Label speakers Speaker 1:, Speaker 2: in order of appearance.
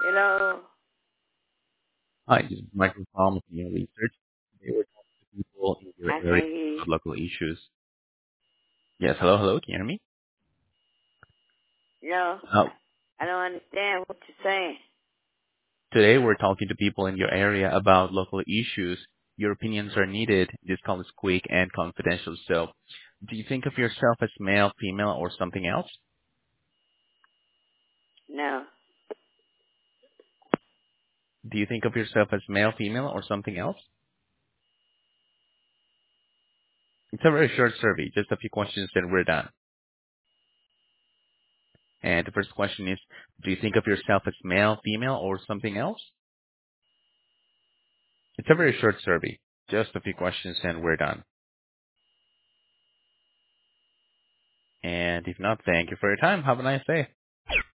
Speaker 1: Hello.
Speaker 2: Hi, this is Michael Palm from Your Research. Today we're talking to people in your
Speaker 1: I
Speaker 2: area
Speaker 1: can't hear you.
Speaker 2: about local issues. Yes, hello, hello, can you hear me?
Speaker 1: No,
Speaker 2: Uh,
Speaker 1: I don't understand what you're saying.
Speaker 2: Today we're talking to people in your area about local issues. Your opinions are needed. This call is quick and confidential. So, do you think of yourself as male, female, or something else?
Speaker 1: No.
Speaker 2: Do you think of yourself as male, female, or something else? It's a very short survey, just a few questions, and we're done. And the first question is, do you think of yourself as male, female, or something else? It's a very short survey. Just a few questions and we're done. And if not, thank you for your time. Have a nice day.